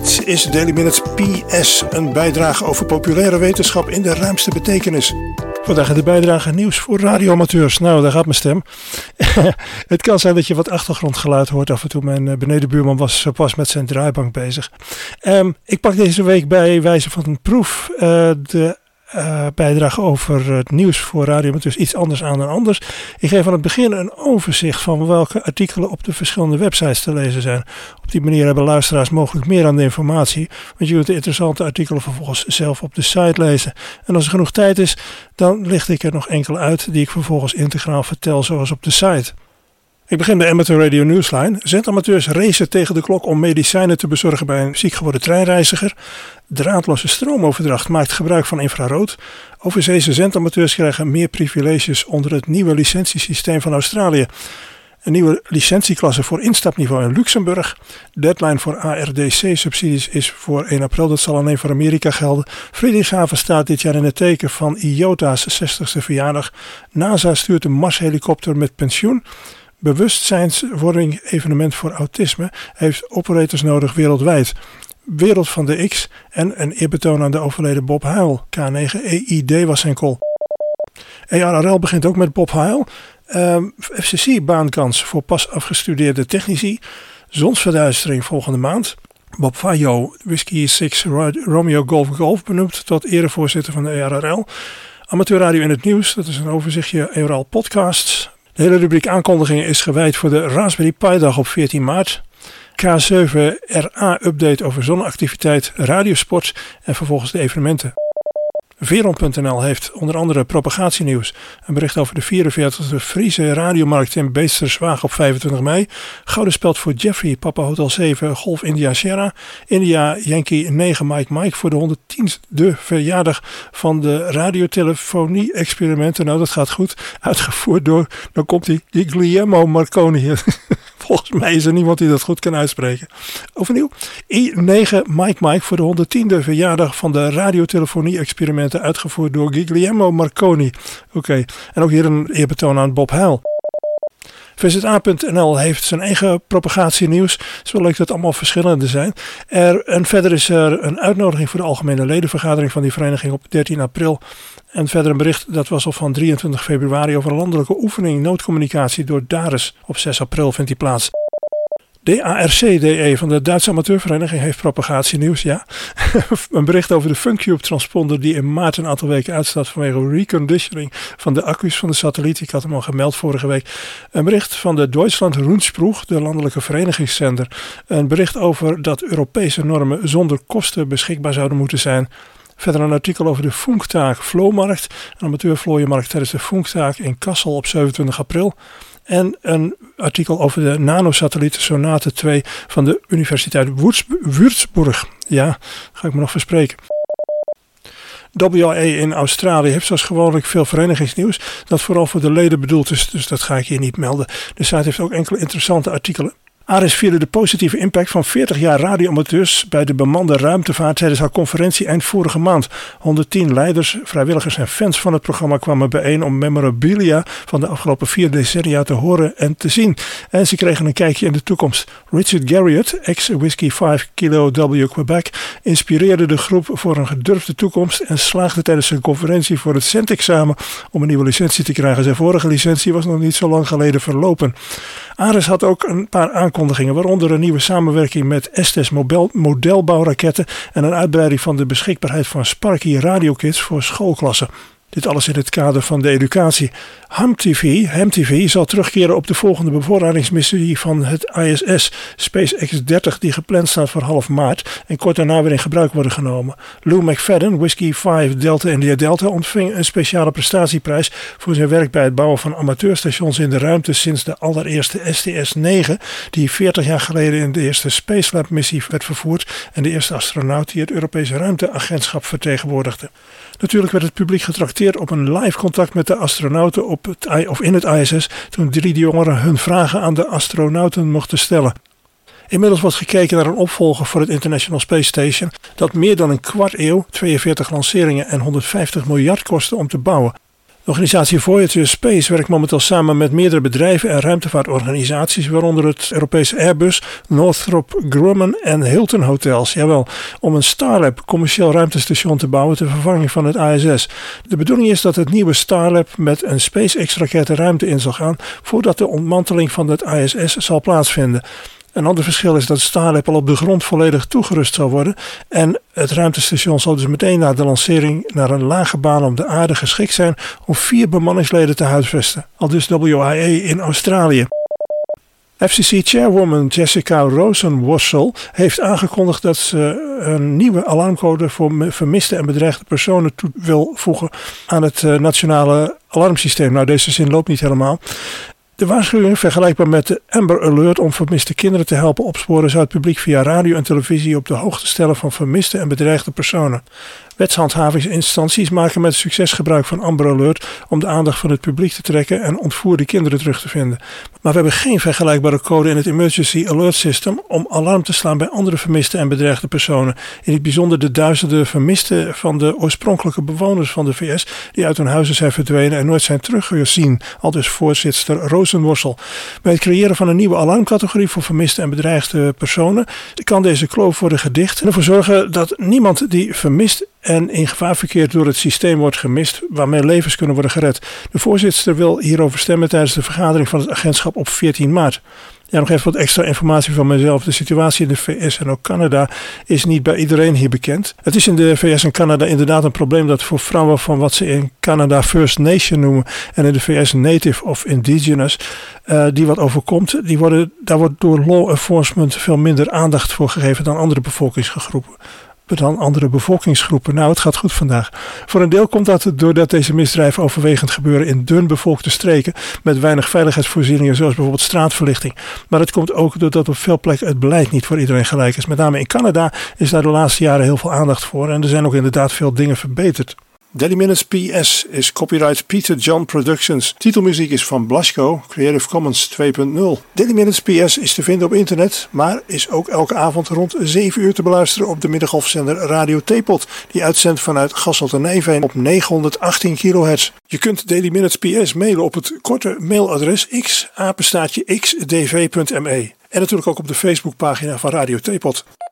Dit is Daily Minutes PS, een bijdrage over populaire wetenschap in de ruimste betekenis. Vandaag in de bijdrage nieuws voor radioamateurs. Nou, daar gaat mijn stem. Het kan zijn dat je wat achtergrondgeluid hoort af en toe. Mijn benedenbuurman was pas met zijn draaibank bezig. Ik pak deze week bij wijze van een proef de bijdrage over het nieuws voor radioamateurs iets anders aan dan anders. Ik geef aan het begin een overzicht van welke artikelen op de verschillende websites te lezen zijn. Op die manier hebben luisteraars mogelijk meer aan de informatie, want je kunt de interessante artikelen vervolgens zelf op de site lezen. En als er genoeg tijd is, dan licht ik er nog enkele uit die ik vervolgens integraal vertel zoals op de site. Ik begin bij Amateur Radio Newsline. Zendamateurs racen tegen de klok om medicijnen te bezorgen bij een ziek geworden treinreiziger. Draadloze stroomoverdracht maakt gebruik van infrarood. Overzeese zendamateurs krijgen meer privileges onder het nieuwe licentiesysteem van Australië. Een nieuwe licentieklasse voor instapniveau in Luxemburg. Deadline voor ARDC-subsidies is voor 1 april. Dat zal alleen voor Amerika gelden. Friedrichshafen staat dit jaar in het teken van IOTA's 60ste verjaardag. NASA stuurt een Marshelikopter met pensioen. Bewustzijnswording evenement voor autisme heeft operators nodig wereldwijd. Wereld van de X en een eerbetoon aan de overleden Bob Heil. K9 EID was zijn call. ERRL begint ook met Bob Heil. FCC baankans voor pas afgestudeerde technici. Zonsverduistering volgende maand. Bob Fajo, Whiskey 6 Romeo Golf benoemd tot erevoorzitter van de ERRL. Amateurradio in het nieuws, dat is een overzichtje ERRL podcasts. De hele rubriek aankondigingen is gewijd voor de Raspberry Pi dag op 14 maart. K7RA-update over zonneactiviteit, radiosport en vervolgens de evenementen. Veron.nl heeft onder andere propagatienieuws. Een bericht over de 44e Friese radiomarkt in Beesterswaag op 25 mei. Gouden speld voor Jeffrey, Papa Hotel 7, Golf India Sierra. India Yankee 9 Mike voor de 110e verjaardag van de radiotelefonie-experimenten. Nou, dat gaat goed. Uitgevoerd door, dan komt hij, Guglielmo Marconi. Volgens mij is er niemand die dat goed kan uitspreken. Overnieuw. I9 Mike voor de 110e verjaardag van de radiotelefonie-experimenten uitgevoerd door Guglielmo Marconi. Oké. En ook hier een eerbetoon aan Bob Heil. VZA.nl heeft zijn eigen propagatienieuws. Het is wel leuk dat het allemaal verschillende zijn. En verder is er een uitnodiging voor de algemene ledenvergadering van die vereniging op 13 april. En verder een bericht, dat was al van 23 februari over een landelijke oefening noodcommunicatie door DARES. Op 6 april vindt die plaats. DARCDE van de Duitse amateurvereniging heeft propagatienieuws, ja. Een bericht over de Funcube transponder die in maart een aantal weken uitstaat vanwege reconditioning van de accu's van de satelliet. Ik had hem al gemeld vorige week. Een bericht van de Deutschland Rundspruch, de landelijke verenigingszender. Een bericht over dat Europese normen zonder kosten beschikbaar zouden moeten zijn. Verder een artikel over de Funktaak Vloomarkt, een amateurvlooienmarkt tijdens de Funktaak in Kassel op 27 april. En een artikel over de nanosatelliet Sonate 2 van de Universiteit Würzburg. Ja, ga ik me nog verspreken. WA in Australië heeft zoals gewoonlijk veel verenigingsnieuws dat vooral voor de leden bedoeld is, dus dat ga ik hier niet melden. De site heeft ook enkele interessante artikelen. ARES vierde de positieve impact van 40 jaar radioamateurs bij de bemande ruimtevaart tijdens haar conferentie eind vorige maand. 110 leiders, vrijwilligers en fans van het programma kwamen bijeen om memorabilia van de afgelopen 4 decennia te horen en te zien. En ze kregen een kijkje in de toekomst. Richard Garriott, ex-Whiskey 5 Kilo W Quebec, inspireerde de groep voor een gedurfde toekomst en slaagde tijdens zijn conferentie voor het centexamen om een nieuwe licentie te krijgen. Zijn vorige licentie was nog niet zo lang geleden verlopen. ARES had ook een paar aankondigingen, waaronder een nieuwe samenwerking met Estes modelbouwraketten en een uitbreiding van de beschikbaarheid van Sparky radiokits voor schoolklassen. Dit alles in het kader van de educatie. HamTV zal terugkeren op de volgende bevoorradingsmissie van het ISS, SpaceX 30, die gepland staat voor half maart en kort daarna weer in gebruik worden genomen. Lou McFadden, Whiskey 5 Delta India Delta, ontving een speciale prestatieprijs voor zijn werk bij het bouwen van amateurstations in de ruimte sinds de allereerste STS-9, die 40 jaar geleden in de eerste Spacelab missie werd vervoerd en de eerste astronaut die het Europese ruimteagentschap vertegenwoordigde. Natuurlijk werd het publiek getrakteerd op een live contact met de astronauten in het ISS toen 3 jongeren hun vragen aan de astronauten mochten stellen. Inmiddels wordt gekeken naar een opvolger voor het International Space Station dat meer dan een kwart eeuw, 42 lanceringen en 150 miljard kostte om te bouwen. De organisatie Voyager Space werkt momenteel samen met meerdere bedrijven en ruimtevaartorganisaties, waaronder het Europese Airbus, Northrop Grumman en Hilton Hotels. Jawel, om een Starlab commercieel ruimtestation te bouwen ter vervanging van het ISS. De bedoeling is dat het nieuwe Starlab met een SpaceX-raket de ruimte in zal gaan voordat de ontmanteling van het ISS zal plaatsvinden. Een ander verschil is dat Starlab al op de grond volledig toegerust zal worden en het ruimtestation zal dus meteen na de lancering naar een lage baan om de aarde geschikt zijn om 4 bemanningsleden te huisvesten, aldus WIA in Australië. FCC-chairwoman Jessica Rosenworcel heeft aangekondigd dat ze een nieuwe alarmcode voor vermiste en bedreigde personen toe wil voegen aan het nationale alarmsysteem. Nou, deze zin loopt niet helemaal. De waarschuwing, vergelijkbaar met de Amber Alert om vermiste kinderen te helpen opsporen, zou het publiek via radio en televisie op de hoogte stellen van vermiste en bedreigde personen. Wetshandhavingsinstanties maken met succes gebruik van Amber Alert om de aandacht van het publiek te trekken en ontvoerde kinderen terug te vinden. Maar we hebben geen vergelijkbare code in het Emergency Alert System om alarm te slaan bij andere vermiste en bedreigde personen. In het bijzonder de duizenden vermisten van de oorspronkelijke bewoners van de VS die uit hun huizen zijn verdwenen en nooit zijn teruggezien, aldus voorzitster Rosenworcel. Bij het creëren van een nieuwe alarmcategorie voor vermiste en bedreigde personen kan deze kloof worden gedicht en ervoor zorgen dat niemand die vermist en in gevaar verkeerd door het systeem wordt gemist, waarmee levens kunnen worden gered. De voorzitter wil hierover stemmen tijdens de vergadering van het agentschap op 14 maart. Ja, nog even wat extra informatie van mezelf. De situatie in de VS en ook Canada is niet bij iedereen hier bekend. Het is in de VS en Canada inderdaad een probleem dat voor vrouwen van wat ze in Canada First Nation noemen en in de VS Native of Indigenous, die wat overkomt, daar wordt door law enforcement veel minder aandacht voor gegeven dan andere bevolkingsgroepen. Nou, het gaat goed vandaag. Voor een deel komt dat doordat deze misdrijven overwegend gebeuren in dun bevolkte streken met weinig veiligheidsvoorzieningen zoals bijvoorbeeld straatverlichting. Maar het komt ook doordat op veel plekken het beleid niet voor iedereen gelijk is. Met name in Canada is daar de laatste jaren heel veel aandacht voor en er zijn ook inderdaad veel dingen verbeterd. Daily Minutes PS is copyright Peter John Productions. Titelmuziek is van Blasco, Creative Commons 2.0. Daily Minutes PS is te vinden op internet, maar is ook elke avond rond 7 uur te beluisteren op de middengolfzender Radio Theepot, die uitzendt vanuit Gasselt-en-Nijveen op 918 kHz. Je kunt Daily Minutes PS mailen op het korte mailadres x@xdv.me en natuurlijk ook op de Facebookpagina van Radio Theepot.